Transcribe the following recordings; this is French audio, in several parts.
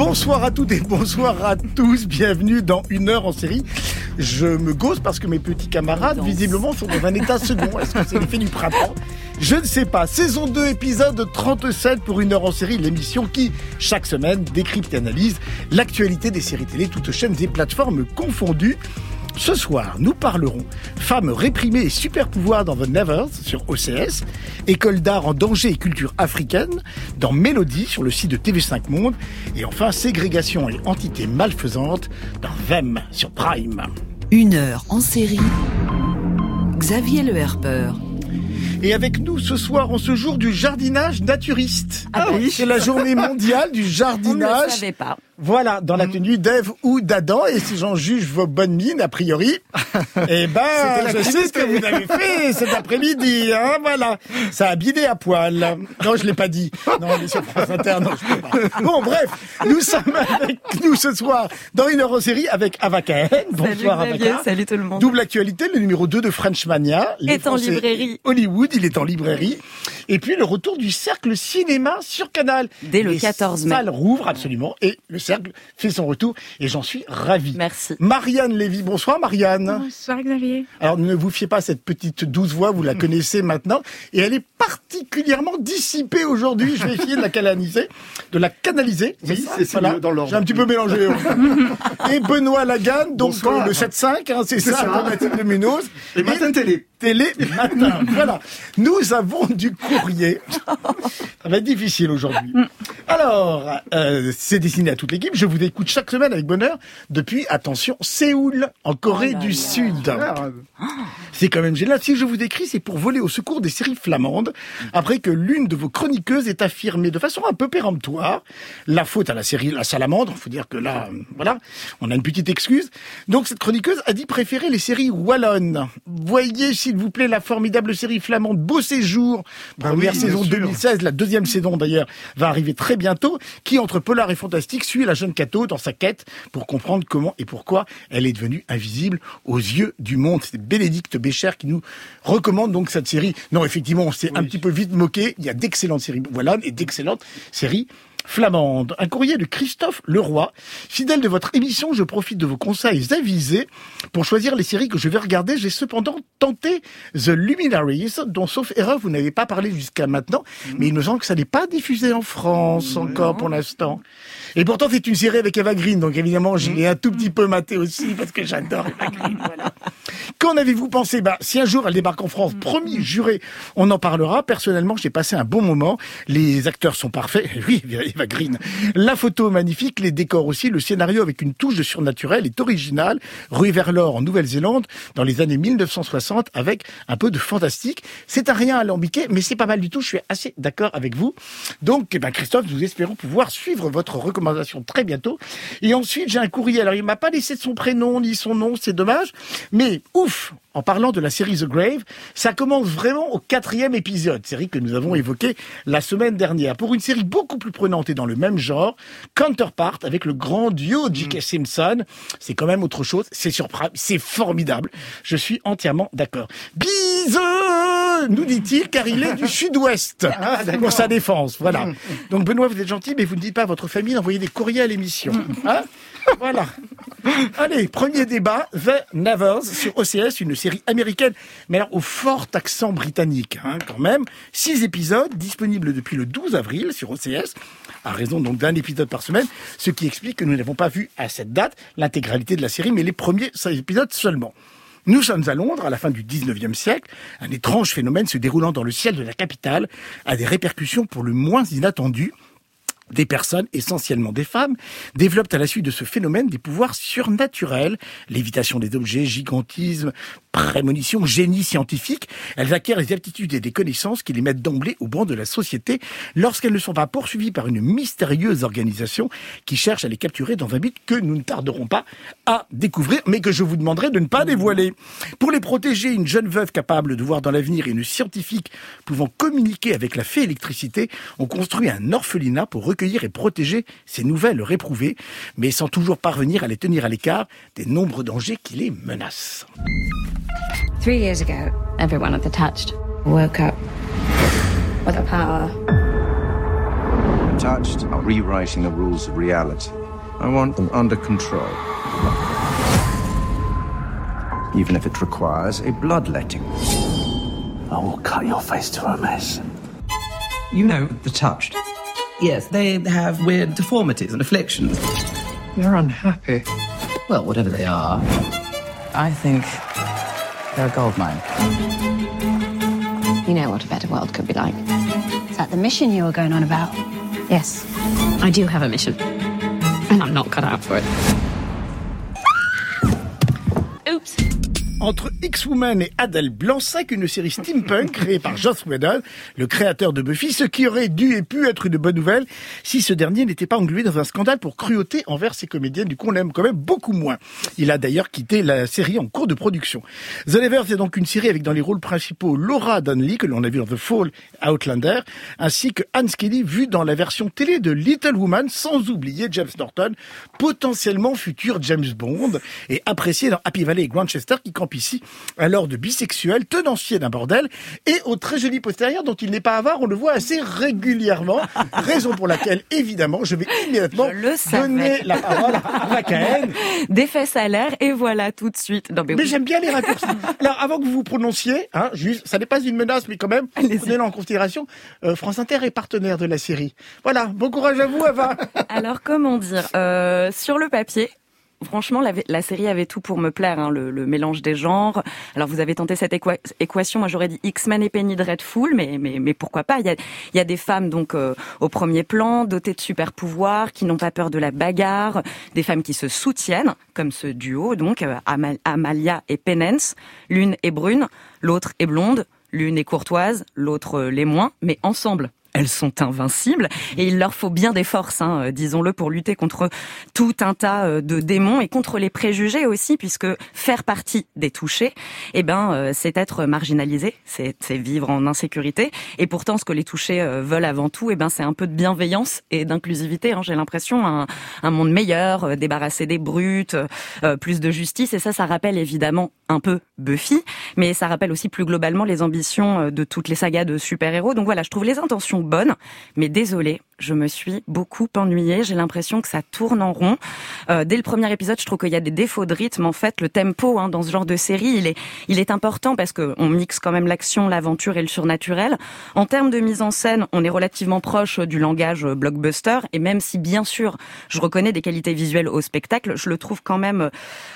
Bonsoir à toutes et bonsoir à tous, bienvenue dans Une heure en série. Je me gausse parce que mes petits camarades, visiblement, sont dans un état second. Est-ce que c'est l'effet du printemps ? Je ne sais pas. Saison 2, épisode 37 pour Une heure en série, l'émission qui, chaque semaine, décrypte et analyse l'actualité des séries télé, toutes chaînes et plateformes confondues. Ce soir, nous parlerons femmes réprimées et super pouvoirs dans The Nevers sur OCS, école d'art en danger et culture africaine dans Mélodie sur le site de TV5 Monde, et enfin ségrégation et entité malfaisante dans Them sur Prime. Une heure en série, Xavier Le Herper. Et avec nous ce soir, en ce jour du jardinage naturiste. Ah oui. C'est la journée mondiale du jardinage. On ne le savait pas. Voilà, dans la tenue d'Ève ou d'Adam, et si j'en juge vos bonnes mines, a priori, eh ben, je sais ce que vous avez fait cet après-midi, hein, voilà. Ça a bidé à poil. Non, je l'ai pas dit. Non, on est sur France Inter, non, je peux pas. Bon, bref, nous sommes avec nous ce soir dans Une heure en série avec Ava Cahen. Bonsoir, Salut Xavier, Ava. salut tout le monde. Double actualité, le numéro 2 de Frenchmania. Est en librairie. Hollywood, il est en librairie. Et puis le retour du Cercle Cinéma sur Canal. Dès le 14 mai. Les salles rouvrent, absolument, et le Cercle fait son retour, et j'en suis ravi. Merci. Marianne Lévy, bonsoir Marianne. Bonsoir Xavier. Alors ne vous fiez pas à cette petite douce voix, vous la connaissez maintenant, et elle est particulièrement dissipée aujourd'hui, je vais essayer de la canaliser. Oui, c'est mieux dans l'ordre. J'ai un petit peu mélangé. Et Benoît Laganne, donc Bonsoir. le 7-5, hein, c'est ça, automatique de Munoz. Et Matin Télé. Télé matin. Voilà. Nous avons du courrier. Ça va être difficile aujourd'hui. Alors, c'est destiné à toute l'équipe. Je vous écoute chaque semaine avec bonheur depuis, attention, Séoul, en Corée du Sud. C'est quand même génial. Si je vous écris, c'est pour voler au secours des séries flamandes, après que l'une de vos chroniqueuses ait affirmé de façon un peu péremptoire la faute à la série La Salamandre. Il faut dire que là, voilà, on a une petite excuse. Donc cette chroniqueuse a dit préférer les séries wallonnes. Voyez, s'il vous plaît, la formidable série flamande Beau Séjour, première saison 2016, la deuxième saison d'ailleurs va arriver très bientôt, qui entre polar et fantastique suit la jeune Cato dans sa quête pour comprendre comment et pourquoi elle est devenue invisible aux yeux du monde. C'est Bénédicte Bécher qui nous recommande donc cette série. Non, effectivement, on s'est un petit peu vite moqué. Il y a d'excellentes séries wallonnes et d'excellentes séries flamande. Un courrier de Christophe Leroy. Fidèle de votre émission, je profite de vos conseils avisés pour choisir les séries que je vais regarder. J'ai cependant tenté The Luminaries, dont sauf erreur, vous n'avez pas parlé jusqu'à maintenant, mais il me semble que ça n'est pas diffusé en France encore pour l'instant. Et pourtant, c'est une série avec Eva Green, donc évidemment, je l'ai un tout petit peu maté aussi, parce que j'adore Eva Green, voilà. Qu'en avez-vous pensé ? Si un jour elle débarque en France, promis, juré, on en parlera. Personnellement, j'ai passé un bon moment. Les acteurs sont parfaits. Oui, Eva Green. La photo est magnifique, les décors aussi. Le scénario avec une touche de surnaturel est original. Ruée vers l'or en Nouvelle-Zélande, dans les années 1960, avec un peu de fantastique. C'est un rien alambiqué, mais c'est pas mal du tout. Je suis assez d'accord avec vous. Donc, Christophe, nous espérons pouvoir suivre votre recommandation très bientôt. Et ensuite, j'ai un courrier. Alors, il m'a pas laissé son prénom ni son nom, c'est dommage. Mais, ouf, en parlant de la série The Grave, ça commence vraiment au 4e épisode, série que nous avons évoquée la semaine dernière. Pour une série beaucoup plus prenante et dans le même genre, Counterpart, avec le grand duo J.K. Simpson, c'est quand même autre chose, c'est surprenant, c'est formidable. Je suis entièrement d'accord. Bisous, nous dit-il, car il est du sud-ouest, pour sa défense, voilà. Donc Benoît, vous êtes gentil, mais vous ne dites pas à votre famille d'envoyer des courriers à l'émission. Hein ? Voilà. Allez, premier débat, The Nevers sur OCS, une série américaine, mais alors au fort accent britannique, hein, quand même. 6 épisodes, disponibles depuis le 12 avril sur OCS, à raison donc d'un épisode par semaine, ce qui explique que nous n'avons pas vu à cette date l'intégralité de la série, mais les premiers 5 épisodes seulement. Nous sommes à Londres, à la fin du 19e siècle. Un étrange phénomène se déroulant dans le ciel de la capitale a des répercussions pour le moins inattendues. Des personnes, essentiellement des femmes, développent à la suite de ce phénomène des pouvoirs surnaturels, lévitation des objets, gigantisme, prémonition, génie scientifique. Elles acquièrent des aptitudes et des connaissances qui les mettent d'emblée au banc de la société lorsqu'elles ne sont pas poursuivies par une mystérieuse organisation qui cherche à les capturer dans un but que nous ne tarderons pas à découvrir, mais que je vous demanderai de ne pas dévoiler. Pour les protéger, une jeune veuve capable de voir dans l'avenir et une scientifique pouvant communiquer avec la fée électricité ont construit un orphelinat pour recueillir et protéger ces nouvelles réprouvées, mais sans toujours parvenir à les tenir à l'écart des nombreux dangers qui les menacent. 3 years ago, everyone at the Touched woke up with a power Touched are rewriting the rules of reality. I want them under control. Even if it requires a bloodletting. I will cut your face to a mess. You know the Touched? Yes, they have weird deformities and afflictions. They're unhappy. Well, whatever they are, I think they're a goldmine. You know what a better world could be like. Is that the mission you were going on about? Yes, I do have a mission. And I'm not cut out for it. Oops. Entre X-Woman et Adèle Blanc-Sec, une série steampunk créée par Joss Whedon, le créateur de Buffy, ce qui aurait dû et pu être une bonne nouvelle si ce dernier n'était pas englué dans un scandale pour cruauté envers ses comédiennes, du coup on l'aime quand même beaucoup moins. Il a d'ailleurs quitté la série en cours de production. The Levers est donc une série avec dans les rôles principaux Laura Donnelly, que l'on a vu dans The Fall, Outlander, ainsi que Anne Skelly, vue dans la version télé de Little Woman, sans oublier James Norton, potentiellement futur James Bond, et apprécié dans Happy Valley et Grantchester, qui campe ici alors de bisexuel, tenancier d'un bordel et au très joli postérieur dont il n'est pas avare, on le voit assez régulièrement, raison pour laquelle évidemment je vais immédiatement donner la parole à Rakaën. D'effet salaire et voilà tout de suite. Non, mais j'aime bien les raccourcis. Alors avant que vous vous prononciez, juste, ça n'est pas une menace mais quand même, prenez-le en considération, France Inter est partenaire de la série. Voilà, bon courage à vous Ava. Alors comment dire, sur le papier, franchement, la série avait tout pour me plaire, hein, le mélange des genres. Alors, vous avez tenté cette équation. Moi, j'aurais dit X-Men et Penny Dreadful, mais pourquoi pas. Il y a des femmes, donc, au premier plan, dotées de super pouvoirs, qui n'ont pas peur de la bagarre, des femmes qui se soutiennent, comme ce duo, donc, Amalia et Penance. L'une est brune, l'autre est blonde, l'une est courtoise, l'autre l'est moins, mais ensemble, elles sont invincibles et il leur faut bien des forces, disons-le, pour lutter contre tout un tas de démons et contre les préjugés aussi, puisque faire partie des touchés, c'est être marginalisé, c'est vivre en insécurité. Et pourtant, ce que les touchés veulent avant tout, c'est un peu de bienveillance et d'inclusivité. J'ai l'impression un monde meilleur, débarrassé des brutes, plus de justice. Et ça rappelle évidemment un peu Buffy, mais ça rappelle aussi plus globalement les ambitions de toutes les sagas de super-héros. Donc voilà, je trouve les intentions bonnes, mais désolée, je me suis beaucoup ennuyée. J'ai l'impression que ça tourne en rond. Dès le premier épisode, je trouve qu'il y a des défauts de rythme. En fait, le tempo dans ce genre de série, il est important parce que on mixe quand même l'action, l'aventure et le surnaturel. En termes de mise en scène, on est relativement proche du langage blockbuster. Et même si, bien sûr, je reconnais des qualités visuelles au spectacle, je le trouve quand même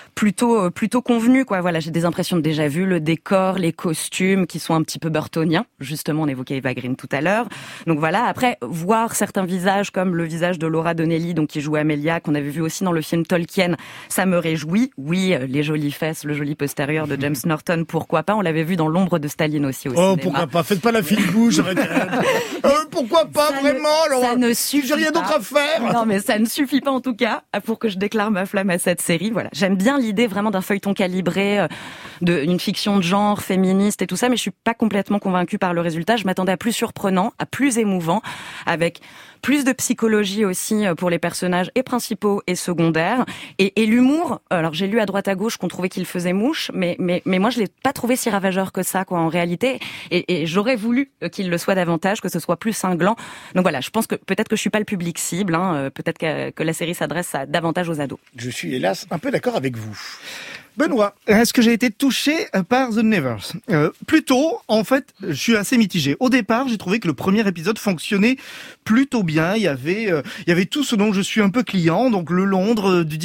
plutôt convenu, quoi. Voilà, j'ai des impressions de déjà vu, le décor, les costumes qui sont un petit peu burtoniens. Justement, on évoquait Eva Green tout à l'heure. Donc voilà, après, voir certains visages comme le visage de Laura Donnelly, donc qui joue Amelia, qu'on avait vu aussi dans le film Tolkien, ça me réjouit. Oui, les jolies fesses, le joli postérieur de James Norton, pourquoi pas. On l'avait vu dans L'ombre de Staline aussi au cinéma. Oh, pourquoi pas. Faites pas la fine bouche. Pourquoi pas, vraiment, Laura. Ça ne suffit J'ai rien d'autre à faire. Non, mais ça ne suffit pas en tout cas pour que je déclare ma flamme à cette série. Voilà. J'aime bien l'idée vraiment d'un feuilleton calibré, d'une fiction de genre féministe et tout ça, mais je suis pas complètement convaincue par le résultat. Je m'attendais à plus surprenant, à plus émouvant, avec plus de psychologie aussi pour les personnages et principaux et secondaires. Et l'humour, alors j'ai lu à droite à gauche qu'on trouvait qu'il faisait mouche, mais moi je l'ai pas trouvé si ravageur que ça, quoi, en réalité. Et j'aurais voulu qu'il le soit davantage, que ce soit plus cinglant. Donc voilà, je pense que peut-être que je suis pas le public cible, peut-être que la série s'adresse davantage aux ados. Je suis hélas un peu d'accord avec vous. Benoît. Est-ce que j'ai été touché par The Nevers ? Plutôt, en fait, je suis assez mitigé. Au départ, j'ai trouvé que le premier épisode fonctionnait plutôt bien. Il y avait tout ce dont je suis un peu client, donc le Londres du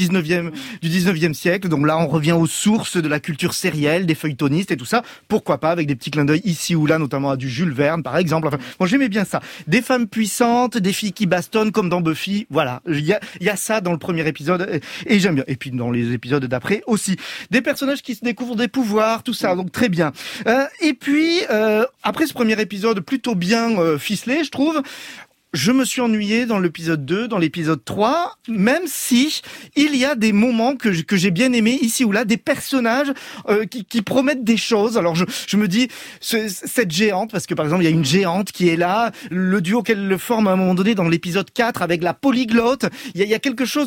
19e siècle. Donc là, on revient aux sources de la culture sérielle, des feuilletonistes et tout ça. Pourquoi pas, avec des petits clins d'œil ici ou là, notamment à du Jules Verne, par exemple. Enfin, bon, j'aimais bien ça. Des femmes puissantes, des filles qui bastonnent comme dans Buffy. Voilà. Il y a ça dans le premier épisode et j'aime bien. Et puis dans les épisodes d'après aussi. Des personnages qui se découvrent des pouvoirs, tout ça, donc très bien. Et puis, après ce premier épisode plutôt bien ficelé, je trouve, je me suis ennuyé dans l'épisode 2, dans l'épisode 3, même si il y a des moments que j'ai bien aimés ici ou là, des personnages qui promettent des choses. Alors je me dis, cette géante, parce que par exemple il y a une géante qui est là, le duo qu'elle le forme à un moment donné dans l'épisode 4 avec la polyglotte, il y a quelque chose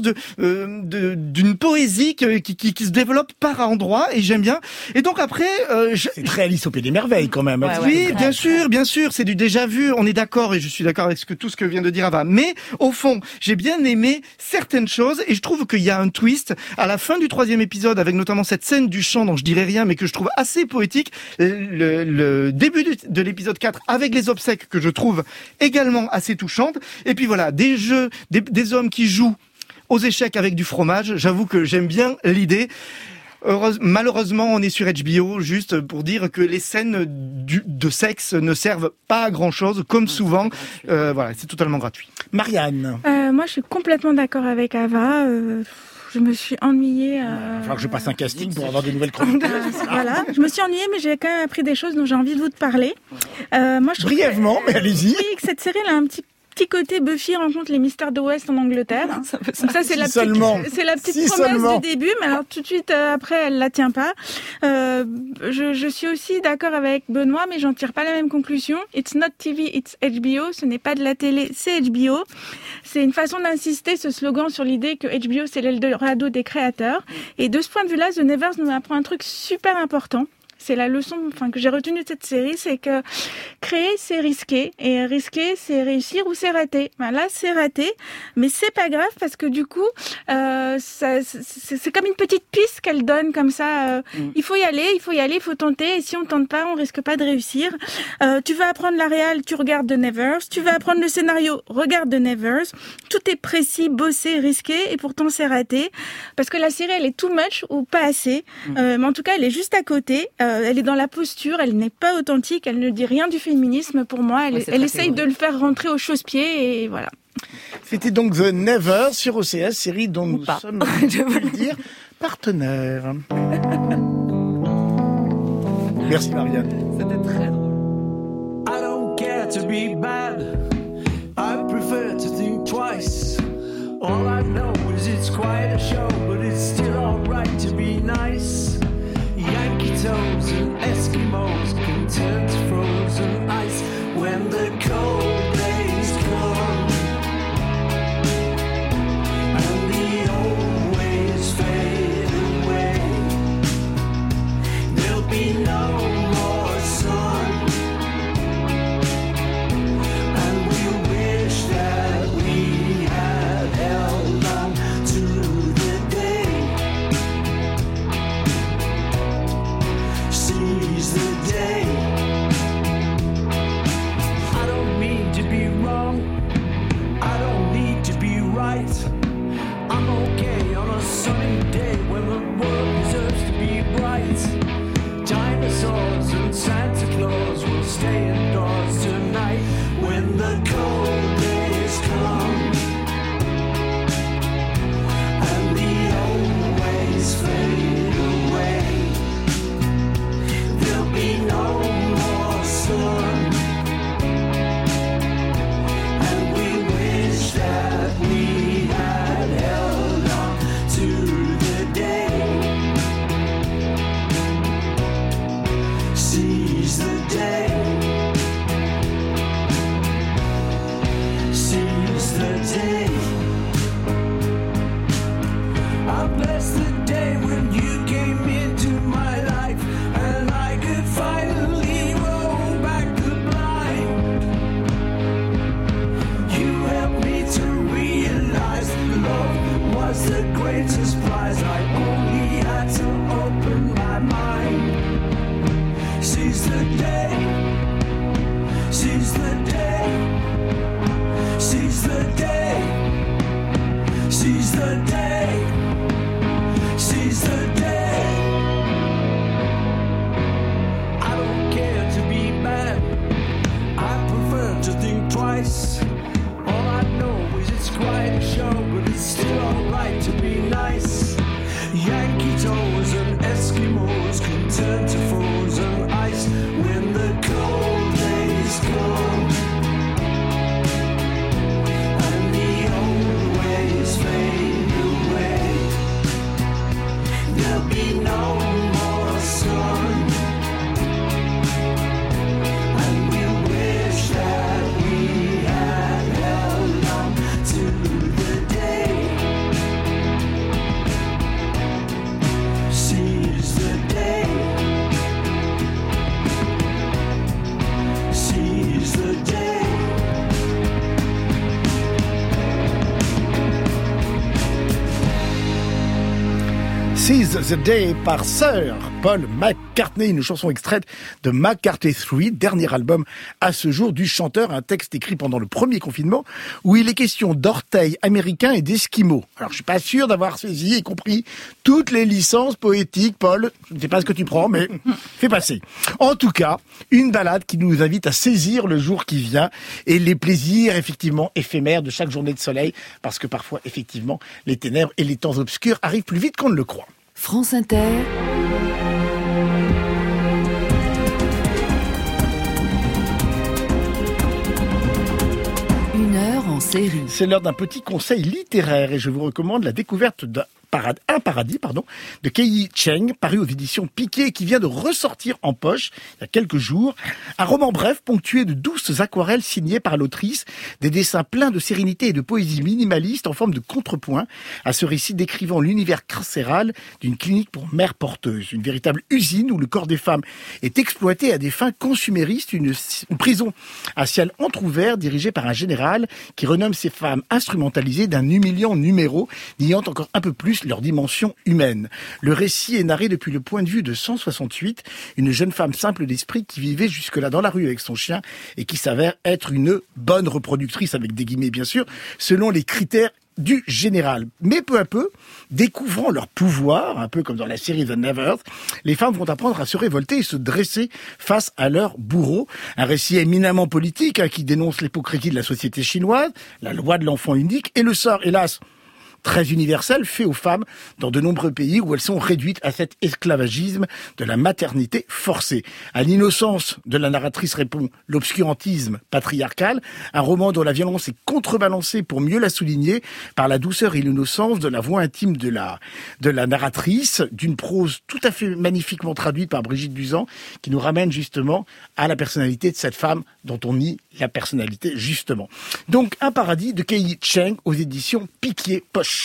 d'une poésie qui se développe par endroits et j'aime bien. Et donc après... C'est très Alice au Pays des Merveilles quand même. Oui, bien sûr, c'est du déjà vu, on est d'accord et je suis d'accord avec tout ce ce que vient de dire Ava. Mais au fond, j'ai bien aimé certaines choses et je trouve qu'il y a un twist à la fin du 3e épisode avec notamment cette scène du chant dont je dirais rien mais que je trouve assez poétique. Le début de l'épisode 4 avec les obsèques que je trouve également assez touchante. Et puis voilà, des jeux, des hommes qui jouent aux échecs avec du fromage. J'avoue que j'aime bien l'idée. Malheureusement, on est sur HBO, juste pour dire que les scènes de sexe ne servent pas à grand-chose, comme souvent. Voilà, c'est totalement gratuit. Marianne. Moi, je suis complètement d'accord avec Ava. Je me suis ennuyée. Il va falloir que je passe un casting pour avoir des nouvelles chroniques. Voilà, je me suis ennuyée, mais j'ai quand même appris des choses dont j'ai envie de vous parler. Moi, je Brièvement, mais allez-y. Oui, que cette série elle a un petit côté Buffy rencontre les mystères de l'Ouest en Angleterre. Donc ça c'est la petite promesse du début, mais alors tout de suite après elle la tient pas. Je suis aussi d'accord avec Benoît, mais j'en tire pas la même conclusion. It's not TV, it's HBO. Ce n'est pas de la télé, c'est HBO. C'est une façon d'insister ce slogan sur l'idée que HBO c'est l'Eldorado des créateurs. Et de ce point de vue-là, The Nevers nous apprend un truc super important. C'est la leçon que j'ai retenue de cette série, c'est que créer, c'est risquer. Et risquer, c'est réussir ou c'est rater. Ben là, c'est raté, mais c'est pas grave parce que du coup, c'est comme une petite piste qu'elle donne comme ça. Il faut y aller, il faut tenter. Et si on tente pas, on risque pas de réussir. Tu veux apprendre la réal, tu regardes The Nevers. Tu veux apprendre le scénario, regarde The Nevers. Tout est précis, bossé, risqué, et pourtant c'est raté. Parce que la série, elle est too much ou pas assez. Mais en tout cas, elle est juste à côté. Elle est dans la posture, elle n'est pas authentique, elle ne dit rien du féminisme pour moi. Elle essaye de le faire rentrer au chausse-pied et voilà. C'était donc The Never sur OCS, série dont nous sommes, je veux le dire, partenaires. Merci Marianne. C'était très drôle. I don't care to be bad. I prefer to think twice. All I know is it's quite a show, but it's still alright to be nice. Yankee toes and Eskimos can turn to frozen ice when the cold days come and the old ways fade away. There'll be no more sun, and we wish that we had held on to the day. Seize the day. I don't mean to be wrong, I don't need to be right. I'm okay on a sunny day when the world deserves to be bright. Dinosaurs and Santa Claus will stay indoors tonight when the cold days come and the old ways fade away. There'll be no more sun, and we wish that we had held on to the day. Seize the day. Seize the day. I bless the day when you came into my life and I could finally roll back the blind. You helped me to realize that love was the greatest prize. I only had to open my mind. Seize the day. Seize the day. Seize the day. Seize the day. Seize the day. I don't care to be bad, I prefer to think twice. All I know is it's quite a show, but it's still alright to be nice. Yankee toes and Eskimos can turn to frozen ice when the cold days come and the old ways fade away. Seize the Day par Sir Paul McCartney, une chanson extraite de McCartney 3, dernier album à ce jour du chanteur, un texte écrit pendant le premier confinement où il est question d'orteils américains et d'esquimaux. Alors je suis pas sûr d'avoir saisi et compris toutes les licences poétiques, Paul, je ne sais pas ce que tu prends, mais fais passer. En tout cas, une balade qui nous invite à saisir le jour qui vient et les plaisirs effectivement éphémères de chaque journée de soleil, parce que parfois effectivement les ténèbres et les temps obscurs arrivent plus vite qu'on ne le croit. France Inter. Une heure en série. C'est l'heure d'un petit conseil littéraire et je vous recommande la découverte Un paradis, de Kei Cheng, paru aux éditions Piquet, qui vient de ressortir en poche il y a quelques jours. Un roman bref, ponctué de douces aquarelles signées par l'autrice, des dessins pleins de sérénité et de poésie minimaliste en forme de contrepoint à ce récit décrivant l'univers carcéral d'une clinique pour mères porteuses. Une véritable usine où le corps des femmes est exploité à des fins consuméristes, une prison à ciel entrouvert dirigée par un général qui renomme ces femmes instrumentalisées d'un humiliant numéro, niant encore un peu plus leur dimension humaine. Le récit est narré depuis le point de vue de 168, une jeune femme simple d'esprit qui vivait jusque-là dans la rue avec son chien et qui s'avère être une bonne reproductrice, avec des guillemets bien sûr, selon les critères du général. Mais peu à peu, découvrant leur pouvoir, un peu comme dans la série The Nevers, les femmes vont apprendre à se révolter et se dresser face à leurs bourreaux. Un récit éminemment politique qui dénonce l'hypocrisie de la société chinoise, la loi de l'enfant unique et le sort, hélas, très universel, fait aux femmes dans de nombreux pays où elles sont réduites à cet esclavagisme de la maternité forcée. À l'innocence de la narratrice répond l'obscurantisme patriarcal, un roman dont la violence est contrebalancée pour mieux la souligner par la douceur et l'innocence de la voix intime de la narratrice, d'une prose tout à fait magnifiquement traduite par Brigitte Buzan, qui nous ramène justement à la personnalité de cette femme dont on nie la personnalité justement. Donc Un paradis de Kei Cheng aux éditions Piquier Poche.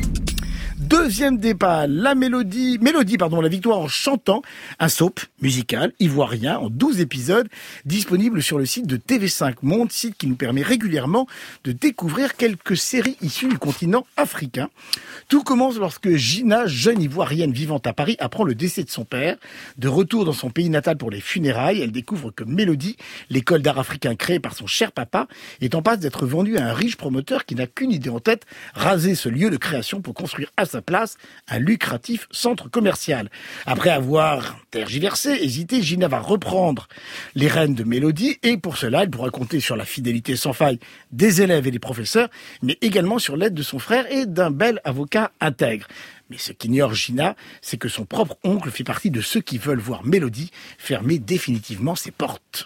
Deuxième débat, la victoire en chantant, un soap musical ivoirien en 12 épisodes, disponible sur le site de TV5 Monde, site qui nous permet régulièrement de découvrir quelques séries issues du continent africain. Tout commence lorsque Gina, jeune ivoirienne vivant à Paris, apprend le décès de son père. De retour dans son pays natal pour les funérailles, elle découvre que Mélodie, l'école d'art africain créée par son cher papa, est en passe d'être vendue à un riche promoteur qui n'a qu'une idée en tête, raser ce lieu de création pour construire à sa place un lucratif centre commercial. Après avoir tergiversé, hésité, Gina va reprendre les rênes de Mélodie et pour cela, elle pourra compter sur la fidélité sans faille des élèves et des professeurs, mais également sur l'aide de son frère et d'un bel avocat intègre. Mais ce qu'ignore Gina, c'est que son propre oncle fait partie de ceux qui veulent voir Mélodie fermer définitivement ses portes.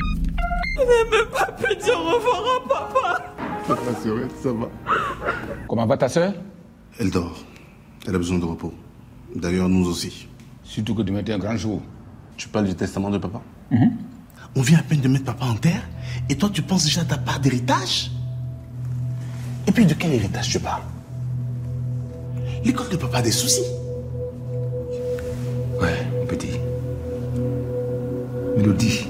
Je n'ai même pas pu dire au revoir à papa. Ça va, Sorette, ça va. Comment va ta sœur? Elle dort. Elle a besoin de repos. D'ailleurs, nous aussi. Surtout que demain est un grand jour. Tu parles du testament de papa? On vient à peine de mettre papa en terre, et toi tu penses déjà à ta part d'héritage? Et puis de quel héritage tu parles? L'école de papa a des soucis. Ouais, mon petit. Mélodie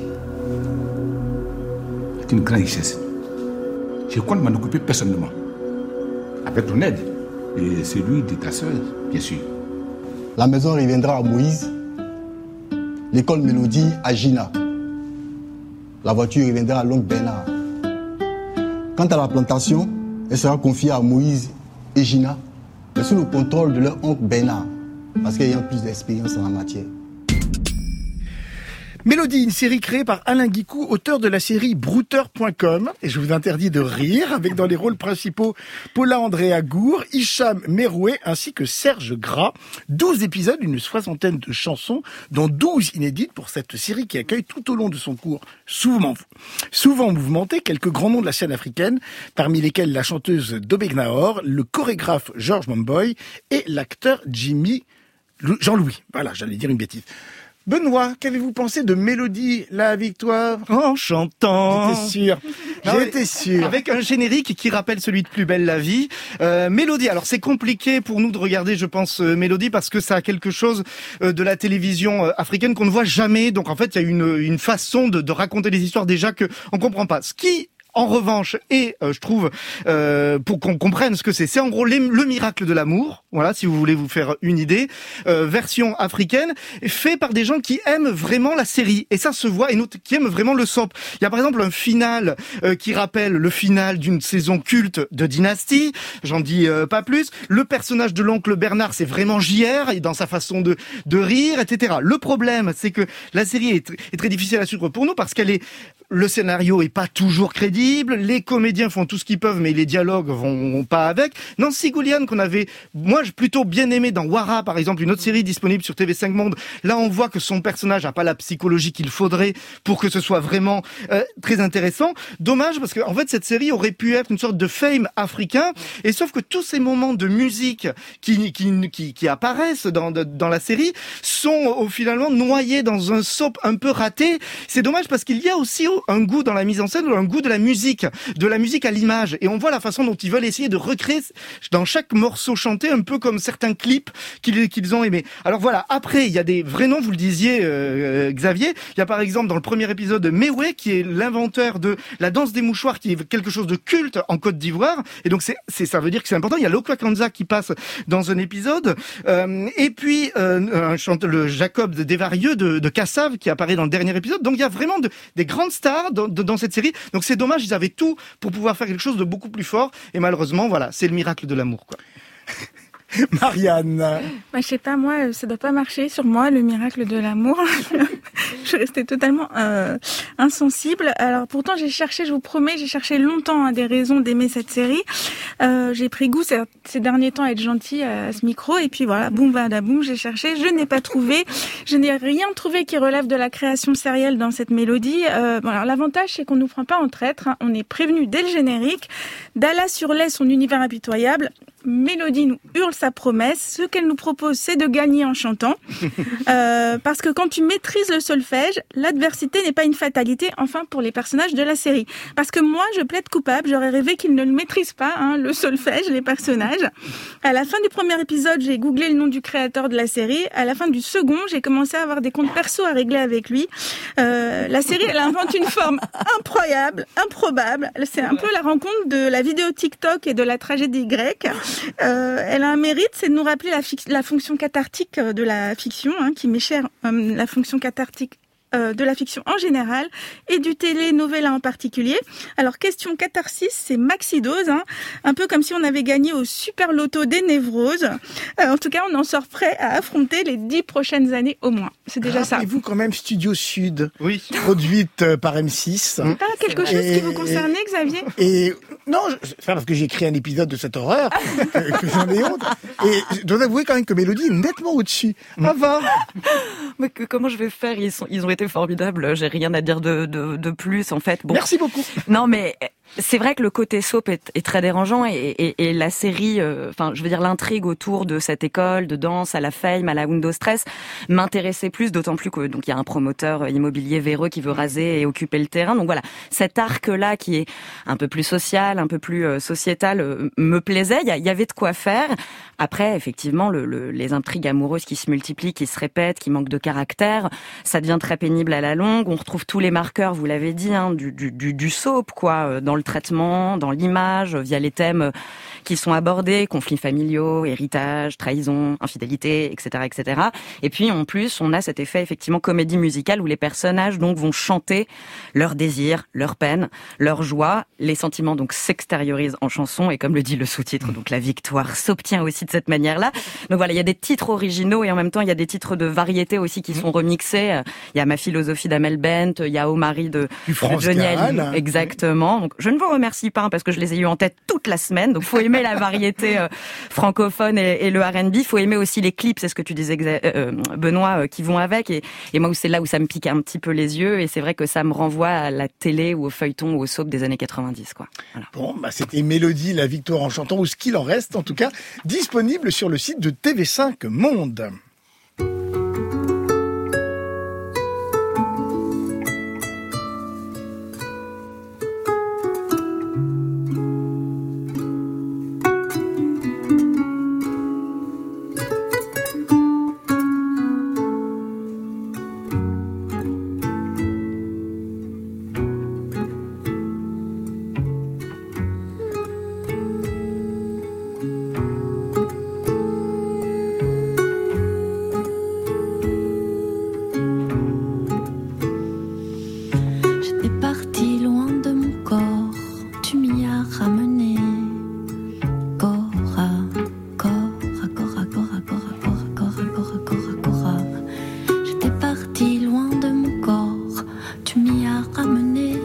est une grande richesse. Je compte m'en occuper personnellement. Avec ton aide. Et celui de ta sœur, bien sûr. La maison reviendra à Moïse. L'école Mélodie à Gina. La voiture reviendra à l'oncle Bernard. Quant à la plantation, elle sera confiée à Moïse et Gina, mais sous le contrôle de leur oncle Bernard, parce qu'ayant plus d'expérience en la matière. Mélodie, une série créée par Alain Guicou, auteur de la série Brouteur.com. Et je vous interdis de rire, avec dans les rôles principaux Paula Andrea Gour, Hicham Meroué, ainsi que Serge Gras. 12 épisodes, une soixantaine de chansons, dont 12 inédites pour cette série qui accueille tout au long de son cours, souvent mouvementé, quelques grands noms de la scène africaine, parmi lesquels la chanteuse Dobegnaor, le chorégraphe George Momboy et l'acteur Jean-Louis. Voilà, j'allais dire une bêtise. Benoît, qu'avez-vous pensé de Mélodie, la victoire? En chantant. J'étais sûr. Avec un générique qui rappelle celui de Plus belle la vie. Mélodie, alors c'est compliqué pour nous de regarder, je pense, Mélodie, parce que ça a quelque chose de la télévision africaine qu'on ne voit jamais. Donc en fait, il y a une façon de raconter les histoires déjà que on comprend pas. Ce qui en revanche, et je trouve, pour qu'on comprenne ce que c'est en gros le miracle de l'amour, voilà, si vous voulez vous faire une idée, version africaine, fait par des gens qui aiment vraiment la série, et ça se voit, et qui aiment vraiment le soap. Il y a par exemple un final qui rappelle le final d'une saison culte de Dynasty, j'en dis pas plus. Le personnage de l'oncle Bernard, c'est vraiment JR, et dans sa façon de rire, etc. Le problème, c'est que la série est très difficile à suivre pour nous, parce le scénario est pas toujours crédible, les comédiens font tout ce qu'ils peuvent, mais les dialogues vont pas avec. Nancy Goulian, qu'on avait, moi, plutôt bien aimé dans Wara, par exemple, une autre série disponible sur TV5 Monde, là, on voit que son personnage a pas la psychologie qu'il faudrait pour que ce soit vraiment très intéressant. Dommage, parce que, en fait, cette série aurait pu être une sorte de Fame africain, et sauf que tous ces moments de musique qui apparaissent dans la série sont finalement noyés dans un soap un peu raté. C'est dommage, parce qu'il y a aussi un goût dans la mise en scène, un goût de la musique à l'image, et on voit la façon dont ils veulent essayer de recréer dans chaque morceau chanté un peu comme certains clips qu'ils ont aimés. Alors voilà, après il y a des vrais noms, vous le disiez Xavier, il y a par exemple dans le premier épisode Mewe, qui est l'inventeur de la danse des mouchoirs, qui est quelque chose de culte en Côte d'Ivoire, et donc ça veut dire que c'est important. Il y a Lokwa Kanza qui passe dans un épisode, et puis le Jacob Desvarieux de Kassav qui apparaît dans le dernier épisode. Donc il y a vraiment des grandes stars dans cette série. Donc c'est dommage, ils avaient tout pour pouvoir faire quelque chose de beaucoup plus fort, et malheureusement voilà, c'est le miracle de l'amour, quoi. Marianne. Je sais pas, moi, ça doit pas marcher sur moi, le miracle de l'amour. Je suis restée totalement insensible. Alors pourtant, je vous promets, j'ai cherché longtemps des raisons d'aimer cette série. J'ai pris goût ces derniers temps à être gentille à ce micro, et puis voilà, boum badaboum, j'ai cherché, je n'ai pas trouvé. Je n'ai rien trouvé qui relève de la création sérielle dans cette mélodie. Alors l'avantage, c'est qu'on nous prend pas en traître, hein. On est prévenu dès le générique. Dallas hurlait son univers impitoyable. Mélodie nous hurle sa promesse. Ce qu'elle nous propose, c'est de gagner en chantant. Parce que quand tu maîtrises le solfège, l'adversité n'est pas une fatalité, enfin pour les personnages de la série. Parce que moi, je plaide coupable, j'aurais rêvé qu'ils ne le maîtrisent pas, hein, le solfège, les personnages. À la fin du premier épisode, j'ai googlé le nom du créateur de la série. À la fin du second, j'ai commencé à avoir des comptes perso à régler avec lui. La série, elle invente une forme incroyable, improbable. C'est un peu la rencontre de la vidéo TikTok et de la tragédie grecque. Elle a un mérite, c'est de nous rappeler la fonction cathartique de la fiction, hein, qui m'est chère, la fonction cathartique de la fiction en général et du télénovela en particulier. Alors, question catharsis, c'est maxi-dose, hein, un peu comme si on avait gagné au super loto des névroses. En tout cas, on en sort prêt à affronter les 10 prochaines années au moins. C'est déjà ça. Et vous quand même, Studio Sud, oui, produite par M6. Quelque chose qui vous concernait, Xavier? Et non, parce que j'ai écrit un épisode de cette horreur, que j'en ai honte. Et je dois avouer quand même que Mélodie est nettement au-dessus. Mais comment je vais faire? Ils ont été formidables. J'ai rien à dire de plus, en fait. Bon. Merci beaucoup. Non, mais c'est vrai que le côté soap est très dérangeant, et la série, je veux dire l'intrigue autour de cette école de danse à la Fame, à la Windows Stress, m'intéressait plus, d'autant plus que donc il y a un promoteur immobilier véreux qui veut raser et occuper le terrain. Donc voilà, cet arc-là qui est un peu plus social, un peu plus sociétal, me plaisait. Il y avait de quoi faire. Après, effectivement, les intrigues amoureuses qui se multiplient, qui se répètent, qui manquent de caractère, ça devient très pénible à la longue. On retrouve tous les marqueurs, vous l'avez dit, hein, du soap, quoi, dans le traitement, dans l'image, via les thèmes qui sont abordés, conflits familiaux, héritage, trahison, infidélité, etc., etc. Et puis, en plus, on a cet effet, effectivement, comédie musicale où les personnages, donc, vont chanter leurs désirs, leurs peines, leurs joies. Les sentiments, donc, s'extériorisent en chansons, et comme le dit le sous-titre, donc, la victoire s'obtient aussi de cette manière-là. Donc voilà, il y a des titres originaux, et en même temps, il y a des titres de variété aussi qui sont remixés. Il y a Ma philosophie d'Amel Bent, il y a Au mari de Johnny Hallyday. Exactement. Donc, je ne vous remercie pas, parce que je les ai eu en tête toute la semaine. Donc, faut aimer la variété francophone et le R&B. Faut aimer aussi les clips, c'est ce que tu disais, Benoît, qui vont avec. Et moi, c'est là où ça me pique un petit peu les yeux. Et c'est vrai que ça me renvoie à la télé ou au feuilleton ou au soap des années 90, quoi. Voilà. Bon, c'était Mélodie, la victoire en chantant, ou ce qu'il en reste, en tout cas, disponible sur le site de TV5 Monde. ramené.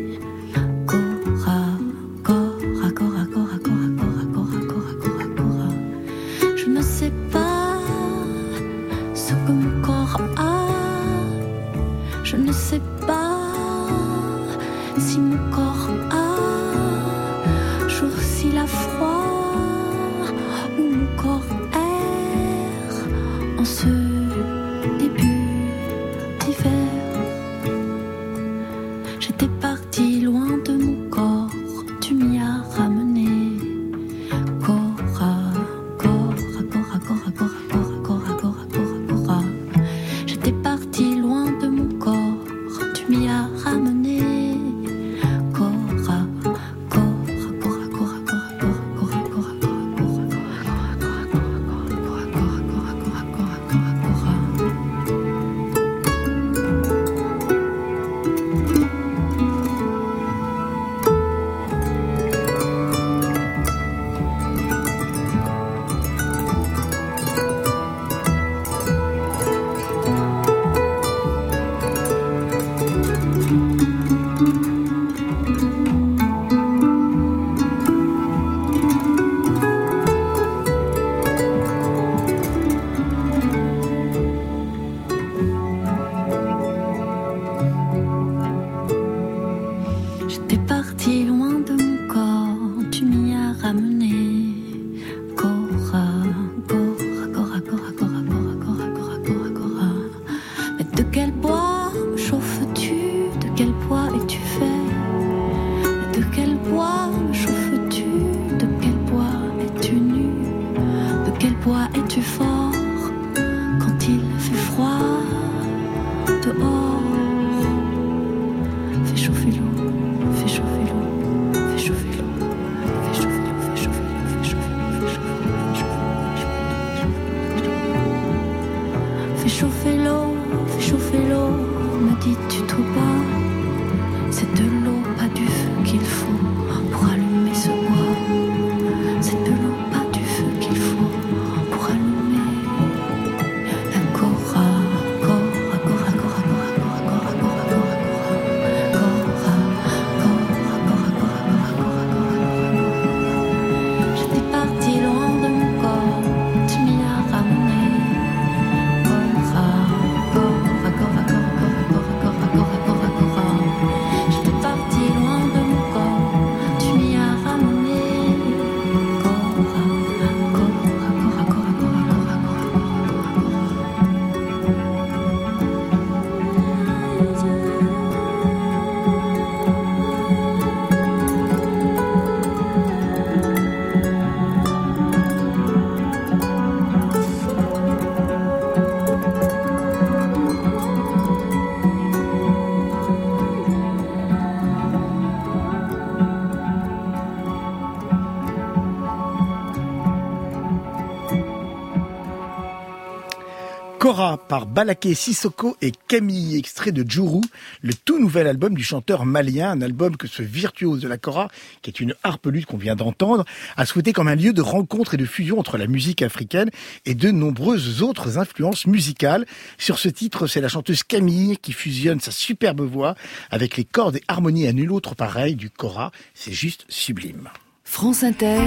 Cora, Cora, Cora, Cora, Cora, Cora, Cora, Cora, Cora, Cora. Je ne sais pas ce que mon corps a. Je ne sais pas si mon corps a jour s'il a froid ou mon corps erre en ce début d'hiver. J'étais partie loin de mon corps, tu m'y as ramené. Cora, Cora, Cora, Cora, Cora, Cora, Cora, Cora, Cora, Cora. J'étais partie loin de mon corps, tu m'y as ramené. Cora, Cora, Cora, Cora, Cora, Cora, Cora, Cora, Cora, J'étais partie loin de mon corps, tu m'y as ramené. Cora, Cora, Cora, Cora, Cora, Cora, Cora, Cora, Cora, Cora. Mais de quel bois me chauffes-tu? De quel bois es-tu fait? Mais de quel bois me chauffes-tu? De quel bois es-tu nu? De quel bois es-tu fort quand il fait froid dehors? Fais chauffer l'eau. Fais chauffer l'eau, fais chauffer l'eau, fais chauffer l'eau, fais chauffer l'eau, fais chauffer l'eau, fais chauffer l'eau, fais chauffer l'eau, me dis-tu tout bas, c'est de l'eau, pas du feu qu'il faut pour allumer ce bois, c'est de l'eau, pas du feu qu'il faut pour allumer la Cora, Cora, Cora, Cora, Cora, Cora, Cora, Cora, Cora, Cora. J'étais partie loin de mon corps, tu m'y as ramené. Cora, Cora, Cora, Cora, Cora, Cora, Cora, Cora, Cora. J'étais partie loin de mon corps, tu m'y as ramené. Cora, Cora, Cora, Cora, Cora, Cora, Cora par Balaké Sissoko et Camille, extrait de Djourou, le tout nouvel album du chanteur malien, un album que ce virtuose de la Cora, qui est une harpe luth qu'on vient d'entendre, a souhaité comme un lieu de rencontre et de fusion entre la musique africaine et de nombreuses autres influences musicales. Sur ce titre, c'est la chanteuse Camille qui fusionne sa superbe voix avec les cordes et harmonies à nul autre pareil du Cora. C'est juste sublime. France Inter.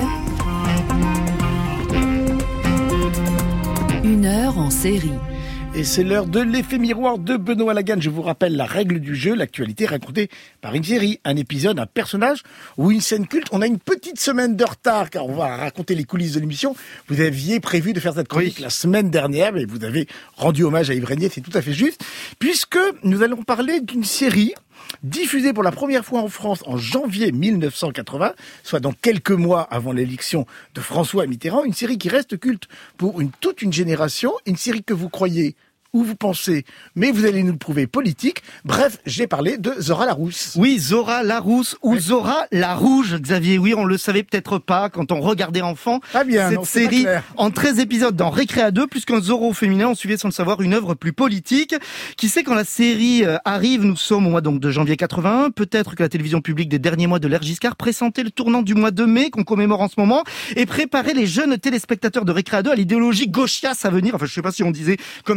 1 heure en série. Et c'est l'heure de l'effet miroir de Benoît Lagan. Je vous rappelle la règle du jeu, l'actualité racontée par une série, un épisode, un personnage ou une scène culte. On a une petite semaine de retard car on va raconter les coulisses de l'émission. Vous aviez prévu de faire cette chronique la semaine dernière, mais vous avez rendu hommage à Yves Régnier, c'est tout à fait juste, puisque nous allons parler d'une série diffusée pour la première fois en France en janvier 1980, soit dans quelques mois avant l'élection de François Mitterrand, une série qui reste culte pour toute une génération, une série que vous croyez ou vous pensez, mais vous allez nous le prouver, politique. Bref, j'ai parlé de Zora Larousse. Oui, Zora Larousse ou Zora la Rouge, Xavier. Oui, on le savait peut-être pas quand on regardait enfant. Ah bien, cette non, série en 13 épisodes dans Récré à 2, plus qu'un Zorro au féminin, on suivait sans le savoir une œuvre plus politique. Qui sait quand la série arrive, nous sommes au mois donc de janvier 81, peut-être que la télévision publique des derniers mois de l'ère Giscard pressentait le tournant du mois de mai qu'on commémore en ce moment et préparait les jeunes téléspectateurs de Récré à 2 à l'idéologie gauchiasse à venir. Enfin, je sais pas si on disait comme ça à l'époque.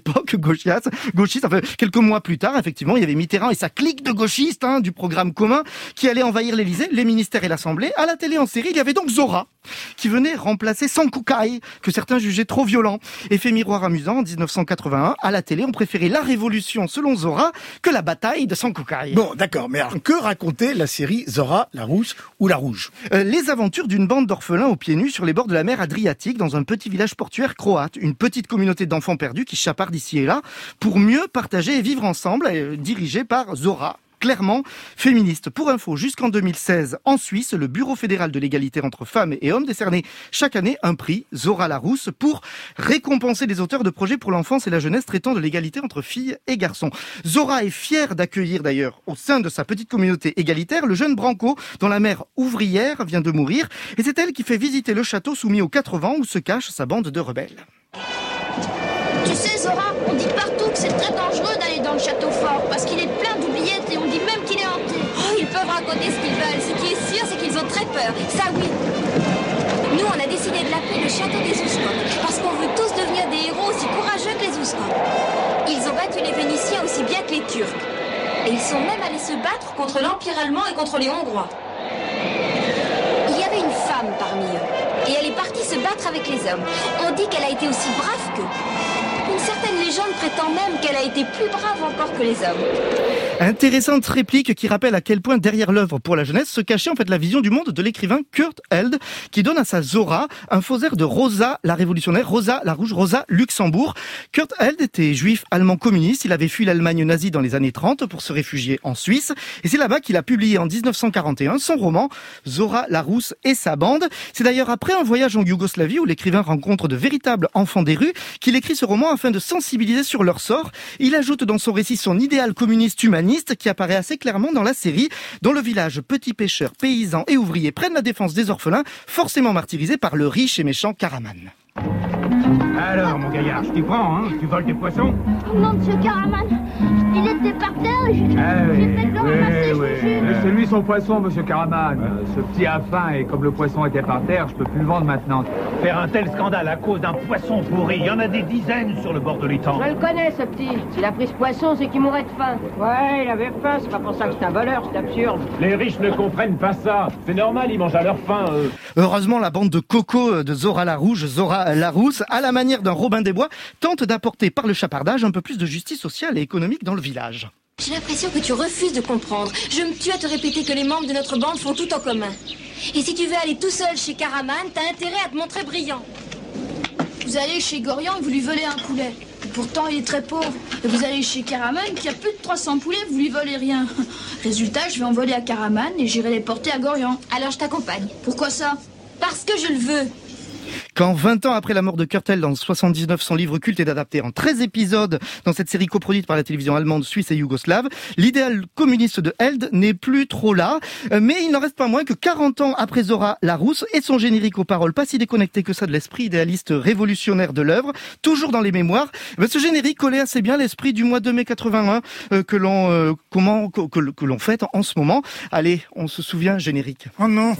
l'époque gauchiste. Enfin, quelques mois plus tard, effectivement, il y avait Mitterrand et sa clique de gauchistes du programme commun qui allait envahir l'Élysée, les ministères et l'Assemblée. À la télé en série, il y avait donc Zora qui venait remplacer Sankukai, que certains jugeaient trop violent. Effet miroir amusant, en 1981, à la télé, on préférait la révolution selon Zora que la bataille de Sankukai. Bon, d'accord, mais alors, que racontait la série Zora, la rousse ou la rouge? Les aventures d'une bande d'orphelins aux pieds nus sur les bords de la mer Adriatique, dans un petit village portuaire croate. Une petite communauté d'enfants perdus qui chapardent ici et là pour mieux partager et vivre ensemble, dirigée par Zora, clairement féministe. Pour info, jusqu'en 2016, en Suisse, le Bureau fédéral de l'égalité entre femmes et hommes décernait chaque année un prix, Zora Larousse, pour récompenser les auteurs de projets pour l'enfance et la jeunesse traitant de l'égalité entre filles et garçons. Zora est fière d'accueillir d'ailleurs, au sein de sa petite communauté égalitaire, le jeune Branco, dont la mère ouvrière vient de mourir, et c'est elle qui fait visiter le château soumis aux 4 vents où se cache sa bande de rebelles. Tu sais, Zora, on dit partout que c'est très dangereux d'aller dans le château fort parce qu'il est plein d'oubliettes et on dit même qu'il est hanté. Oh, ils peuvent raconter ce qu'ils veulent. Ce qui est sûr, c'est qu'ils ont très peur. Ça, oui. Nous, on a décidé de l'appeler le château des Ouskoks parce qu'on veut tous devenir des héros aussi courageux que les Ouskoks. Ils ont battu les Vénitiens aussi bien que les Turcs. Et ils sont même allés se battre contre l'Empire allemand et contre les Hongrois. Il y avait une femme parmi eux. Et elle est partie se battre avec les hommes. On dit qu'elle a été aussi brave qu'eux. Une certaine légende prétend même qu'elle a été plus brave encore que les hommes. Intéressante réplique qui rappelle à quel point derrière l'œuvre pour la jeunesse se cachait en fait la vision du monde de l'écrivain Kurt Held, qui donne à sa Zora un faux air de Rosa la révolutionnaire, Rosa la rouge, Rosa Luxembourg. Kurt Held était juif allemand communiste, il avait fui l'Allemagne nazie dans les années 30 pour se réfugier en Suisse, et c'est là-bas qu'il a publié en 1941 son roman Zora la rousse et sa bande. C'est d'ailleurs après un voyage en Yougoslavie où l'écrivain rencontre de véritables enfants des rues qu'il écrit ce roman afin de sensibiliser sur leur sort. Il ajoute dans son récit son idéal communiste humaniste qui apparaît assez clairement dans la série. Dans le village, petits pêcheurs, paysans et ouvriers prennent la défense des orphelins, forcément martyrisés par le riche et méchant Karaman. Alors, mon gaillard, je t'y prends, hein? Tu voles des poissons? Non, monsieur Karaman, il était par terre et j'ai fait de le ramasser, je vous jure. Laissez-lui son poisson, monsieur Karaman. Ce petit a faim et comme le poisson était par terre, je peux plus le vendre maintenant. Faire un tel scandale à cause d'un poisson pourri, il y en a des dizaines sur le bord de l'étang. Je le connais, ce petit. S'il a pris ce poisson, c'est qu'il mourrait de faim. Ouais, il avait faim, c'est pas pour ça que c'est un voleur, c'est absurde. Les riches ne comprennent pas ça. C'est normal, ils mangent à leur faim, eux. Heureusement, la bande de Coco de Zora la Rouge, Zora la Rousse, à la manière d'un Robin des Bois, tente d'apporter par le chapardage un peu plus de justice sociale et économique dans le village. J'ai l'impression que tu refuses de comprendre. Je me tue à te répéter que les membres de notre bande font tout en commun. Et si tu veux aller tout seul chez Karaman, t'as intérêt à te montrer brillant. Vous allez chez Gorian, vous lui volez un poulet. Et pourtant, il est très pauvre. Et vous allez chez Karaman, qui a plus de 300 poulets, vous lui volez rien. Résultat, je vais en voler à Karaman et j'irai les porter à Gorian. Alors je t'accompagne. Pourquoi ça? Parce que je le veux. Quand 20 ans après la mort de Kurt Held, dans 79, son livre culte est adapté en 13 épisodes dans cette série coproduite par la télévision allemande, suisse et yougoslave, l'idéal communiste de Held n'est plus trop là, mais il n'en reste pas moins que 40 ans après Zora la Rousse et son générique aux paroles pas si déconnecté que ça de l'esprit idéaliste révolutionnaire de l'œuvre, toujours dans les mémoires, ce générique collait assez bien l'esprit du mois de mai 81 que l'on fête en ce moment. Allez, on se souvient, générique. Oh non.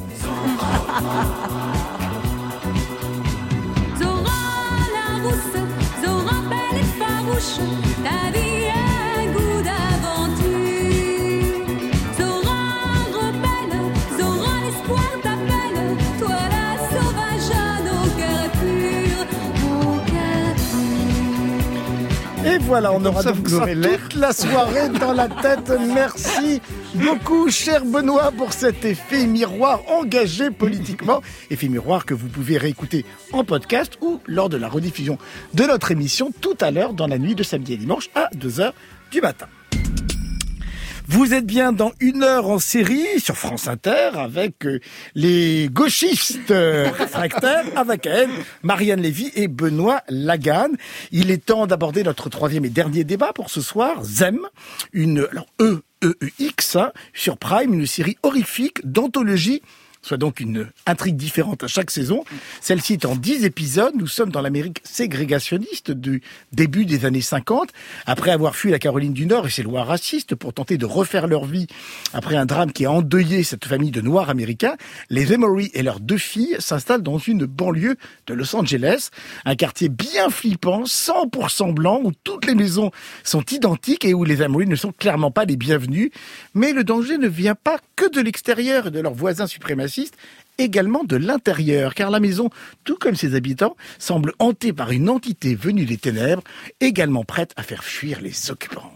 Ta vie a un goût d'aventure. Zora rebelle, Zora l'espoir t'appelle. Toi la sauvage, au cœur pur, au cœur pur. Et voilà, on aura donc ça toute la soirée dans la tête. Merci beaucoup, cher Benoît, pour cet effet miroir engagé politiquement. Effet miroir que vous pouvez réécouter en podcast ou lors de la rediffusion de notre émission tout à l'heure dans la nuit de samedi et dimanche à 2h du matin. Vous êtes bien dans Une heure en série sur France Inter avec les gauchistes réfractaires, avec elle, Marianne Lévy et Benoît Laganne. Il est temps d'aborder notre troisième et dernier débat pour ce soir. Zem, EEX, sur Prime, une série horrifique d'anthologie soit donc une intrigue différente à chaque saison. Celle-ci est en 10 épisodes. Nous sommes dans l'Amérique ségrégationniste du début des années 50. Après avoir fui la Caroline du Nord et ses lois racistes pour tenter de refaire leur vie après un drame qui a endeuillé cette famille de Noirs américains, les Emory et leurs 2 filles s'installent dans une banlieue de Los Angeles, un quartier bien flippant, 100% blanc, où toutes les maisons sont identiques et où les Emory ne sont clairement pas les bienvenus. Mais le danger ne vient pas que de l'extérieur et de leurs voisins suprémacistes, également de l'intérieur, car la maison, tout comme ses habitants, semble hantée par une entité venue des ténèbres, également prête à faire fuir les occupants.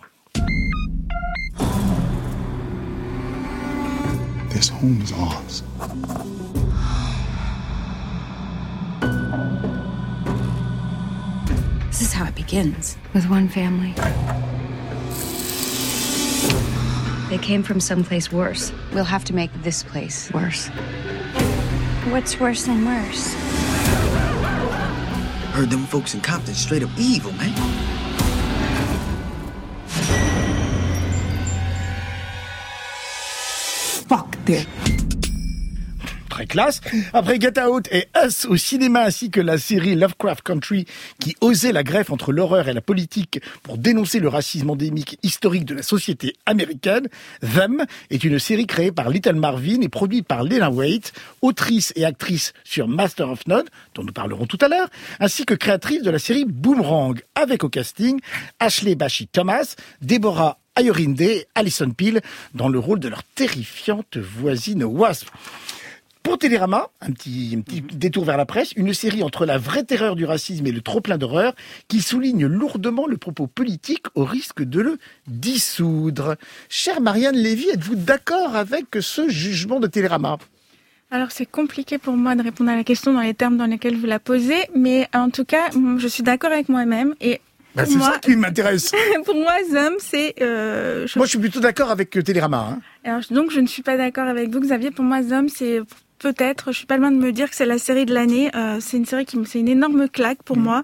This home is ours. This is how it begins, with one family. They came from someplace worse. We'll have to make this place worse. What's worse than worse? Heard them folks in Compton straight up evil, man. Fuck this. Très classe. Après Get Out et Us au cinéma, ainsi que la série Lovecraft Country qui osait la greffe entre l'horreur et la politique pour dénoncer le racisme endémique historique de la société américaine, Them est une série créée par Little Marvin et produite par Lena Waithe, autrice et actrice sur Master of None, dont nous parlerons tout à l'heure, ainsi que créatrice de la série Boomerang, avec au casting Ashley Bashi Thomas, Deborah Ayorinde et Alison Peel dans le rôle de leur terrifiante voisine Wasp. Pour Télérama, un petit détour vers la presse, une série entre la vraie terreur du racisme et le trop-plein d'horreur qui souligne lourdement le propos politique au risque de le dissoudre. Chère Marianne Lévy, êtes-vous d'accord avec ce jugement de Télérama ? Alors c'est compliqué pour moi de répondre à la question dans les termes dans lesquels vous la posez, mais en tout cas, je suis d'accord avec moi-même et c'est moi, ça qui m'intéresse. Pour moi, Them, c'est... Moi, je suis plutôt d'accord avec Télérama. Hein. Alors, donc, je ne suis pas d'accord avec vous, Xavier. Pour moi, Them, c'est... Peut-être, je suis pas loin de me dire que c'est la série de l'année. C'est une série c'est une énorme claque pour moi.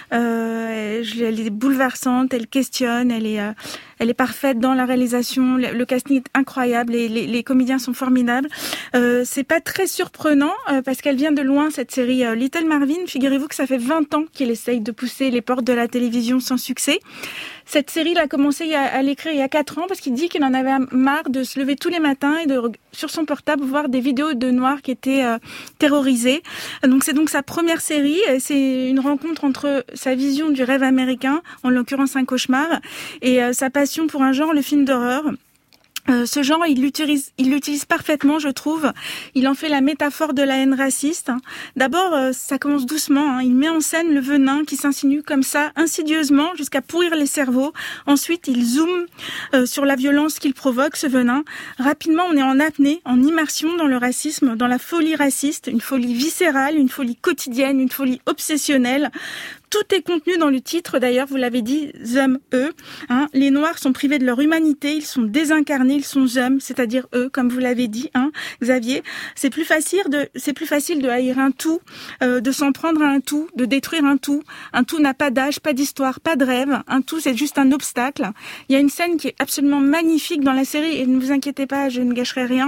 Elle est bouleversante, elle questionne, elle est parfaite dans la réalisation. Le casting est incroyable, les comédiens sont formidables. C'est pas très surprenant parce qu'elle vient de loin cette série. Little Marvin, figurez-vous que ça fait 20 ans qu'il essaye de pousser les portes de la télévision sans succès. Cette série, il a commencé à l'écrire il y a 4 ans parce qu'il dit qu'il en avait marre de se lever tous les matins et de sur son portable voir des vidéos de Noirs qui étaient terrorisés. Donc c'est donc sa première série. C'est une rencontre entre sa vision du rêve américain, en l'occurrence un cauchemar, et sa passion pour un genre, le film d'horreur. Ce genre, il l'utilise parfaitement, je trouve. Il en fait la métaphore de la haine raciste. D'abord, ça commence doucement. Il met en scène le venin qui s'insinue comme ça, insidieusement, jusqu'à pourrir les cerveaux. Ensuite, il zoome sur la violence qu'il provoque, ce venin. Rapidement, on est en apnée, en immersion dans le racisme, dans la folie raciste, une folie viscérale, une folie quotidienne, une folie obsessionnelle. Tout est contenu dans le titre, d'ailleurs, vous l'avez dit, Them, eux. Les Noirs sont privés de leur humanité, ils sont désincarnés, ils sont Them, c'est-à-dire eux, comme vous l'avez dit, Xavier. C'est plus facile de haïr un tout, de s'en prendre à un tout, de détruire un tout. Un tout n'a pas d'âge, pas d'histoire, pas de rêve. Un tout, c'est juste un obstacle. Il y a une scène qui est absolument magnifique dans la série, et ne vous inquiétez pas, je ne gâcherai rien.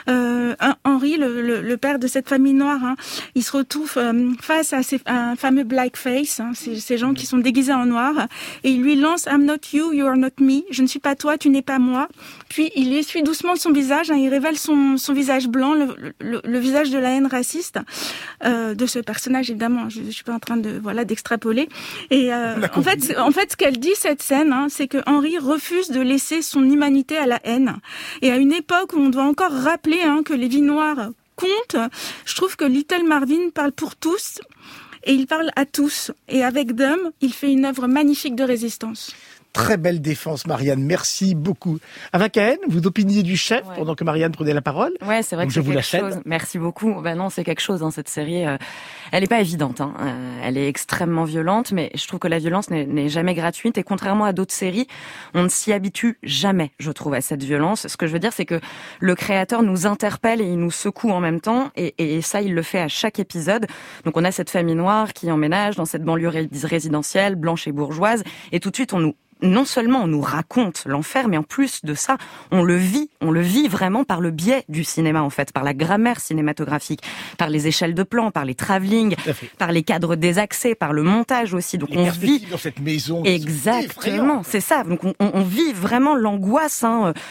Henry, le père de cette famille noire, il se retrouve face à un fameux blackface, ces gens qui sont déguisés en noir, et il lui lance I'm not you, you are not me. Je ne suis pas toi, tu n'es pas moi. Puis il essuie doucement son visage, il révèle son visage blanc, le visage de la haine raciste de ce personnage. Évidemment, je suis pas en train d'extrapoler. Et en fait, ce qu'elle dit cette scène, c'est que Henry refuse de laisser son humanité à la haine. Et à une époque où on doit encore rappeler que les vies noires comptent, je trouve que Little Marvin parle pour tous. Et il parle à tous. Et avec Them, il fait une œuvre magnifique de résistance. Très belle défense, Marianne. Merci beaucoup. Avakaen, vous opiniez du chef pendant que Marianne prenait la parole. Ouais, c'est vrai que c'est quelque chose. Merci beaucoup. Non, c'est quelque chose, cette série. Elle est pas évidente, Elle est extrêmement violente, mais je trouve que la violence n'est jamais gratuite. Et contrairement à d'autres séries, on ne s'y habitue jamais, je trouve, à cette violence. Ce que je veux dire, c'est que le créateur nous interpelle et il nous secoue en même temps. Et ça, il le fait à chaque épisode. Donc, on a cette famille noire qui emménage dans cette banlieue résidentielle, blanche et bourgeoise. Et tout de suite, on nous non seulement on nous raconte l'enfer, mais en plus de ça, on le vit vraiment par le biais du cinéma en fait, par la grammaire cinématographique, par les échelles de plan, par les travelling, par les cadres désaxés, par le montage aussi. Donc on vit dans cette maison. Exactement, c'est ça. Donc on vit vraiment l'angoisse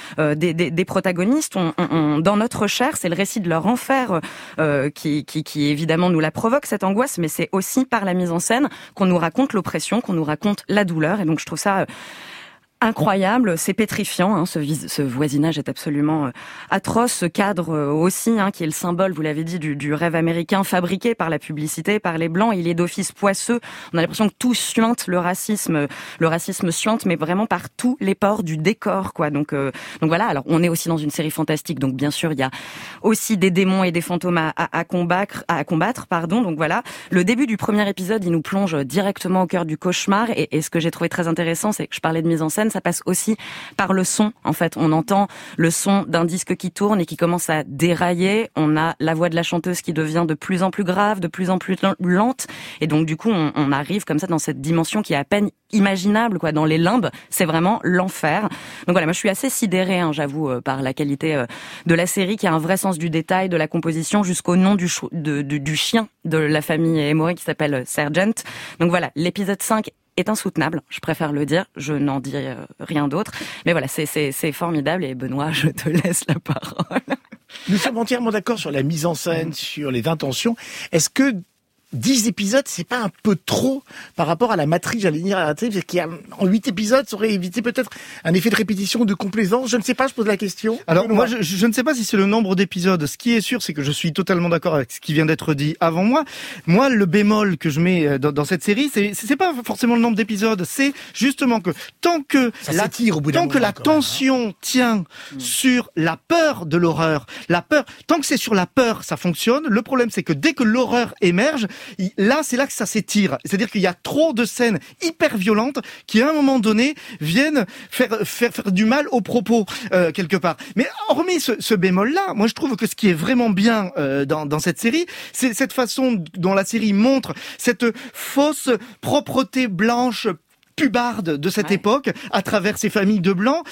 des protagonistes. Dans notre chair, c'est le récit de leur enfer qui évidemment nous la provoque cette angoisse, mais c'est aussi par la mise en scène qu'on nous raconte l'oppression, qu'on nous raconte la douleur. Et donc je trouve ça incroyable, c'est pétrifiant, hein, ce voisinage est absolument atroce, ce cadre aussi, hein, qui est le symbole, vous l'avez dit, du rêve américain fabriqué par la publicité, par les Blancs, il est d'office poisseux, on a l'impression que tout suinte le racisme suinte, mais vraiment par tous les pores du décor, quoi. Donc voilà, alors on est aussi dans une série fantastique, donc bien sûr il y a aussi des démons et des fantômes à combattre, donc voilà. Le début du premier épisode, il nous plonge directement au cœur du cauchemar, et ce que j'ai trouvé très intéressant, c'est que je parlais de mise en scène, ça passe aussi par le son. En fait, on entend le son d'un disque qui tourne et qui commence à dérailler. On a la voix de la chanteuse qui devient de plus en plus grave, de plus en plus lente. Et donc, du coup, on arrive comme ça dans cette dimension qui est à peine imaginable, quoi. Dans les limbes, c'est vraiment l'enfer. Donc voilà, moi, je suis assez sidérée, hein, j'avoue, par la qualité de la série, qui a un vrai sens du détail, de la composition, jusqu'au nom du chien de la famille Emory qui s'appelle Sergeant. Donc voilà, l'épisode 5 est insoutenable, je préfère le dire, je n'en dis rien d'autre. Mais voilà, c'est formidable et Benoît, je te laisse la parole. Nous sommes entièrement d'accord sur la mise en scène, sur les intentions. Est-ce que 10 épisodes, c'est pas un peu trop par rapport à la matrice, j'allais dire, à la télé, parce qu'il y a, en 8 épisodes, ça aurait évité peut-être un effet de répétition, de complaisance. Je ne sais pas, je pose la question. Alors, moi, je ne sais pas si c'est le nombre d'épisodes. Ce qui est sûr, c'est que je suis totalement d'accord avec ce qui vient d'être dit avant moi. Moi, le bémol que je mets dans cette série, c'est pas forcément le nombre d'épisodes, c'est justement que tant que la tension tient sur la peur de l'horreur, tant que c'est sur la peur, ça fonctionne. Le problème, c'est que dès que l'horreur émerge, là, c'est là que ça s'étire. C'est-à-dire qu'il y a trop de scènes hyper violentes qui, à un moment donné, viennent faire du mal aux propos, quelque part. Mais hormis ce bémol-là, moi, je trouve que ce qui est vraiment bien dans cette série, c'est cette façon dont la série montre cette fausse propreté blanche pubarde de cette époque, à travers ces familles de blancs,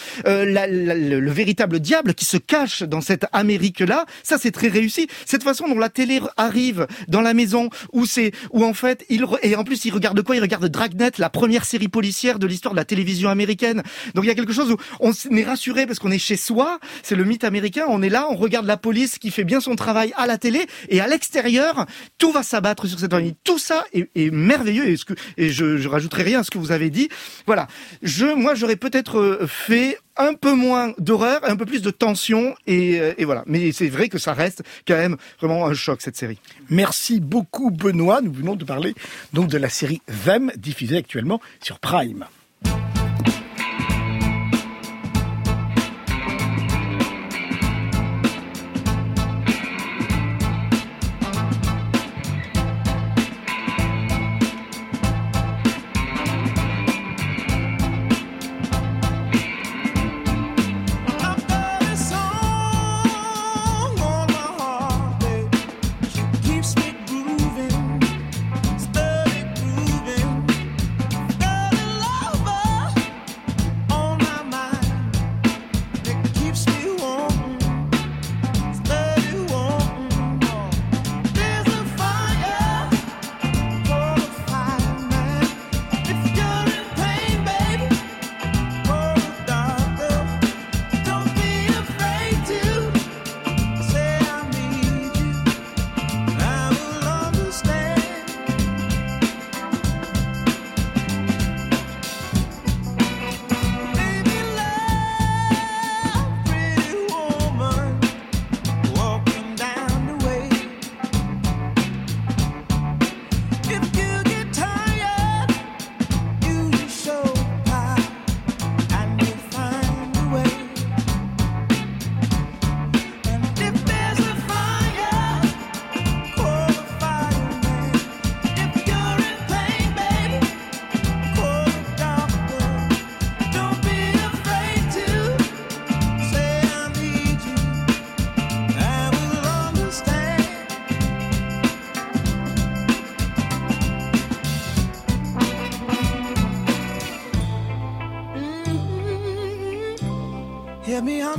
le véritable diable qui se cache dans cette Amérique-là, ça c'est très réussi. Cette façon dont la télé arrive dans la maison, où en fait, et en plus il regarde quoi? Il regarde Dragnet, la première série policière de l'histoire de la télévision américaine. Donc il y a quelque chose où on est rassuré parce qu'on est chez soi, c'est le mythe américain, on est là, on regarde la police qui fait bien son travail à la télé, et à l'extérieur, tout va s'abattre sur cette famille. Tout ça est merveilleux, et je rajouterai rien à ce que vous avez dit. Voilà. Moi, j'aurais peut-être fait un peu moins d'horreur, un peu plus de tension, et voilà. Mais c'est vrai que ça reste quand même vraiment un choc, cette série. Merci beaucoup, Benoît. Nous venons de parler donc de la série Them, diffusée actuellement sur Prime. Love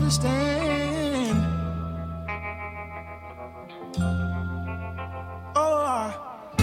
understand. Oh,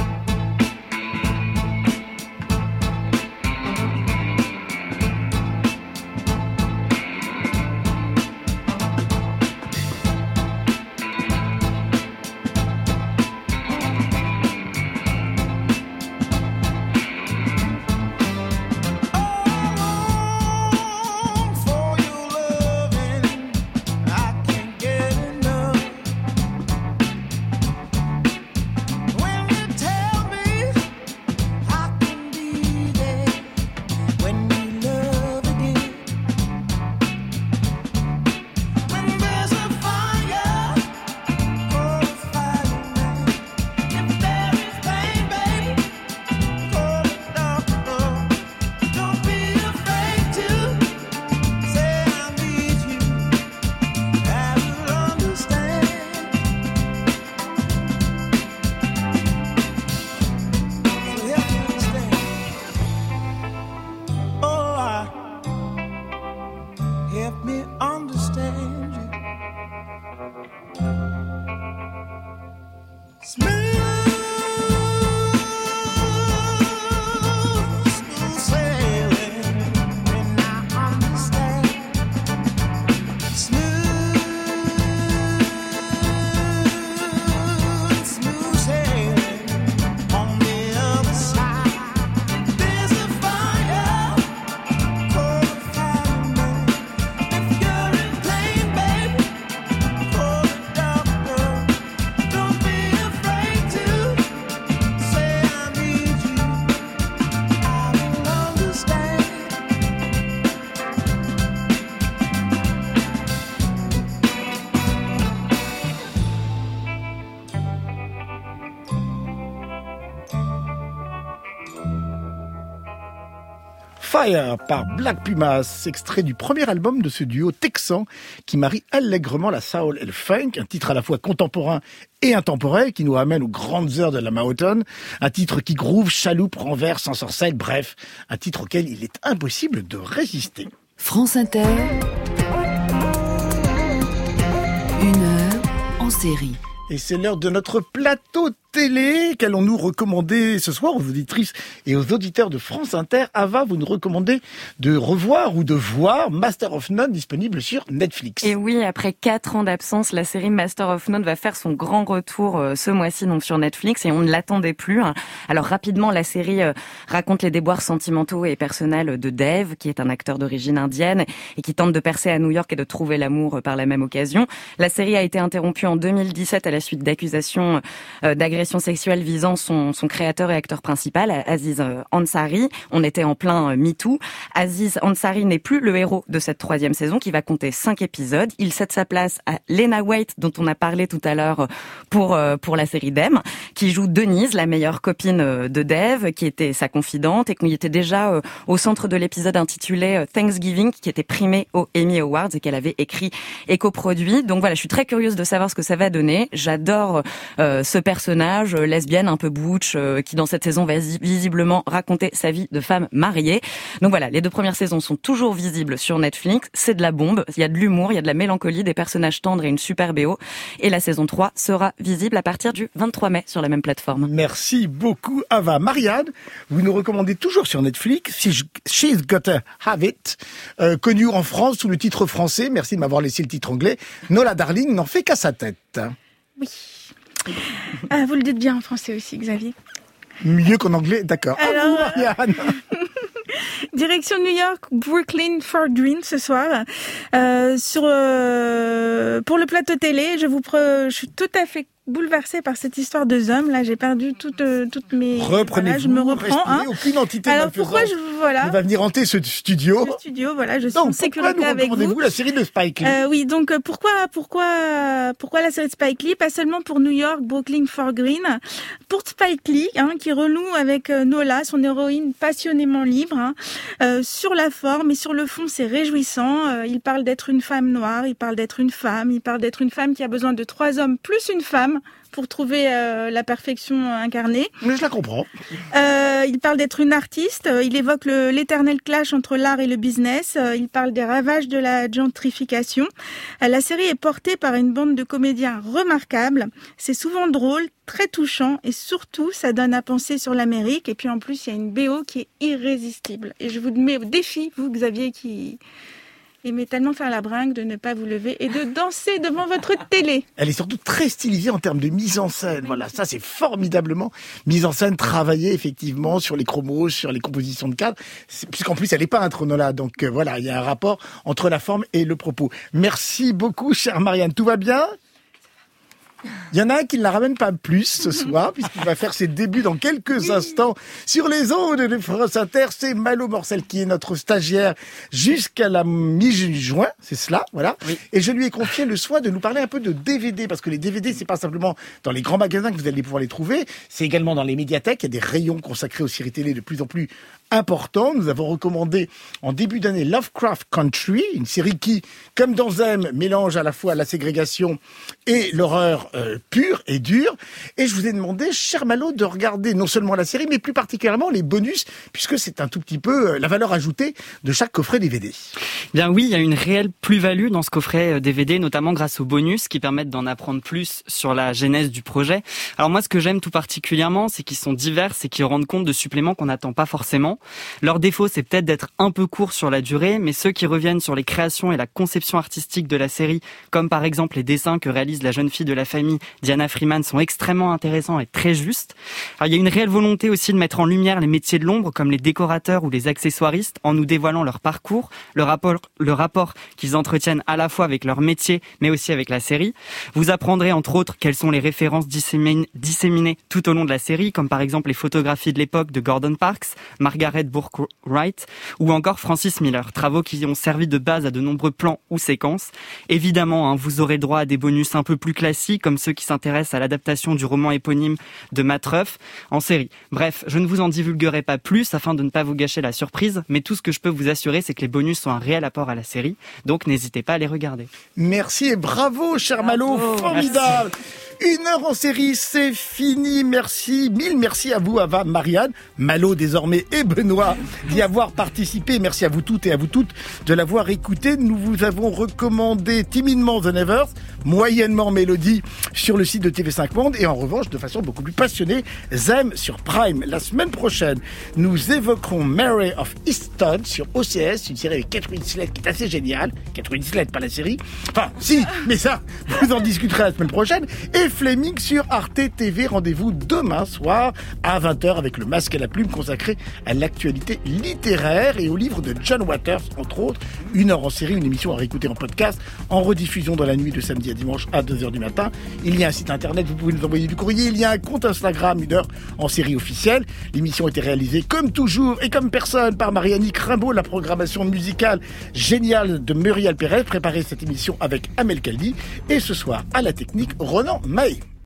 help me understand you. Smooth sailing when I understand. Smooth sailing on the other side. There's a fire. Fire par Black Pumas, extrait du premier album de ce duo texan qui marie allègrement la soul et le funk, un titre à la fois contemporain et intemporel qui nous ramène aux grandes heures de la Motown, un titre qui groove, chaloupe, renverse, ensorcelle, bref, un titre auquel il est impossible de résister. France Inter, 1 heure en série. Et c'est l'heure de notre plateau télé qu'allons-nous recommander ce soir aux auditrices et aux auditeurs de France Inter. Ava, vous nous recommandez de revoir ou de voir Master of None, disponible sur Netflix. Et oui, après 4 ans d'absence, la série Master of None va faire son grand retour ce mois-ci donc sur Netflix et on ne l'attendait plus. Alors rapidement, la série raconte les déboires sentimentaux et personnels de Dave, qui est un acteur d'origine indienne et qui tente de percer à New York et de trouver l'amour par la même occasion. La série a été interrompue en 2017 à la suite d'accusations d'agression sexuelle visant son créateur et acteur principal, Aziz Ansari. On était en plein MeToo. Aziz Ansari n'est plus le héros de cette 3e saison qui va compter 5 épisodes. Il cède sa place à Lena Waithe, dont on a parlé tout à l'heure pour la série Dem, qui joue Denise, la meilleure copine de Dave, qui était sa confidente et qui était déjà au centre de l'épisode intitulé Thanksgiving, qui était primé aux Emmy Awards et qu'elle avait écrit et coproduit. Donc voilà, je suis très curieuse de savoir ce que ça va donner. J'adore ce personnage lesbienne un peu butch qui dans cette saison va visiblement raconter sa vie de femme mariée. Donc voilà, les 2 premières saisons sont toujours visibles sur Netflix. C'est de la bombe, il y a de l'humour, il y a de la mélancolie, des personnages tendres et une super BO. Et la saison 3 sera visible à partir du 23 mai sur la même plateforme. Merci beaucoup Ava. Marianne, vous nous recommandez toujours sur Netflix She's Gotta Have It, connu en France sous le titre français, merci de m'avoir laissé le titre anglais, Nola Darling n'en fait qu'à sa tête. Oui. Vous le dites bien en français aussi, Xavier. Mieux qu'en anglais, d'accord. Alors, vous, Marianne. Direction New York, Brooklyn Fort Greene ce soir. Pour le plateau télé, je suis tout à fait bouleversée par cette histoire de Zom. Là, j'ai perdu toutes mes... Reprenez-vous, je me reprends. Aucune entité alors pourquoi ne va venir hanter ce studio. Le studio, voilà, je suis en sécurité avec vous. Pourquoi nous la série de Spike Lee oui, donc pourquoi la série de Spike Lee? Pas seulement pour New York, Brooklyn, Fort Greene. Pour Spike Lee, qui renoue avec Nola, son héroïne passionnément libre. Sur la forme et sur le fond, c'est réjouissant. Il parle d'être une femme noire, il parle d'être une femme, il parle d'être une femme qui a besoin de 3 hommes plus une femme ferme pour trouver la perfection incarnée. Mais je la comprends. Il parle d'être une artiste. Il évoque l'éternel clash entre l'art et le business. Il parle des ravages de la gentrification. La série est portée par une bande de comédiens remarquables. C'est souvent drôle, très touchant et surtout, ça donne à penser sur l'Amérique. Et puis en plus, il y a une BO qui est irrésistible. Et je vous mets au défi, vous Xavier, qui aimez tellement faire la bringue, de ne pas vous lever et de danser devant votre télé. Elle est surtout très stylisée en termes de mise en scène. Voilà, ça c'est formidablement mise en scène, travaillée effectivement sur les chromos, sur les compositions de cadres, puisqu'en plus elle est peintre, Nola. Donc voilà, il y a un rapport entre la forme et le propos. Merci beaucoup, chère Marianne. Tout va bien ? Il y en a un qui ne la ramène pas plus ce soir, puisqu'il va faire ses débuts dans quelques instants sur les ondes de France Inter. C'est Malo Morcel qui est notre stagiaire jusqu'à la mi-juin, c'est cela, voilà. Oui. Et je lui ai confié le soin de nous parler un peu de DVD, parce que les DVD, c'est pas simplement dans les grands magasins que vous allez pouvoir les trouver, c'est également dans les médiathèques. Il y a des rayons consacrés aux séries télé de plus en plus importants. Nous avons recommandé en début d'année Lovecraft Country, une série qui, comme dans Zem, mélange à la fois la ségrégation et l'horreur pure et dure. Et je vous ai demandé, cher Malo, de regarder non seulement la série, mais plus particulièrement les bonus, puisque c'est un tout petit peu la valeur ajoutée de chaque coffret DVD. Bien oui, il y a une réelle plus-value dans ce coffret DVD, notamment grâce aux bonus qui permettent d'en apprendre plus sur la genèse du projet. Alors moi, ce que j'aime tout particulièrement, c'est qu'ils sont divers et qu'ils rendent compte de suppléments qu'on n'attend pas forcément. Leur défaut, c'est peut-être d'être un peu court sur la durée, mais ceux qui reviennent sur les créations et la conception artistique de la série, comme par exemple les dessins que réalise la jeune fille de la famille, Diana Freeman, sont extrêmement intéressants et très justes. Alors, il y a une réelle volonté aussi de mettre en lumière les métiers de l'ombre, comme les décorateurs ou les accessoiristes, en nous dévoilant leur parcours, le rapport qu'ils entretiennent à la fois avec leur métier, mais aussi avec la série. Vous apprendrez entre autres quelles sont les références disséminées tout au long de la série, comme par exemple les photographies de l'époque de Gordon Parks, Margaret Bourke-Wright, ou encore Francis Miller, travaux qui ont servi de base à de nombreux plans ou séquences. Évidemment, vous aurez droit à des bonus un peu plus classiques, comme ceux qui s'intéressent à l'adaptation du roman éponyme de Matt Ruff en série. Bref, je ne vous en divulguerai pas plus afin de ne pas vous gâcher la surprise, mais tout ce que je peux vous assurer, c'est que les bonus sont un réel apport à la série, donc n'hésitez pas à les regarder. Merci et bravo, cher Malo, formidable. Merci. 1 heure en série, c'est fini. Merci, mille merci à vous, Ava, Marianne, Malo désormais et Benoît d'y avoir participé. Merci à vous toutes et à vous toutes de l'avoir écouté. Nous vous avons recommandé timidement The Nevers, moyennement Mélodie sur le site de TV5 Monde et en revanche, de façon beaucoup plus passionnée, Zem sur Prime. La semaine prochaine, nous évoquerons Mary of Easton sur OCS, une série avec Kate Winslet qui est assez géniale. Kate Winslet, pas la série. Enfin, si, mais ça, vous en discuterez la semaine prochaine. Et Fleming sur Arte TV. Rendez-vous demain soir à 20h avec le Masque et la Plume consacré à l'actualité littéraire et au livre de John Waters, entre autres. 1 heure en série, une émission à réécouter en podcast, en rediffusion dans la nuit de samedi à dimanche à 2h du matin. Il y a un site internet, vous pouvez nous envoyer du courrier. Il y a un compte Instagram, 1 heure en série officielle. L'émission a été réalisée comme toujours et comme personne par Marianne Rimbaud. La programmation musicale géniale de Muriel Pérez. Préparez cette émission avec Amel Kaldi. Et ce soir, à la technique, Ronan May.